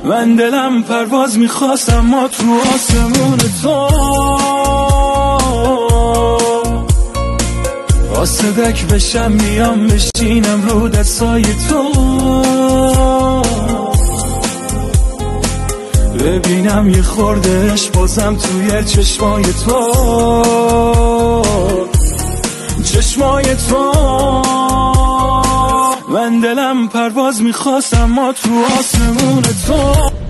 من دلم پرواز میخواست اما تو آسمون تو قاصدک بشم میام بشینم رو دستای تو ببینم یه خوردهش بازم توی چشمای تو چشمای تو من دلم پرواز میخواست اما تو آسمون تو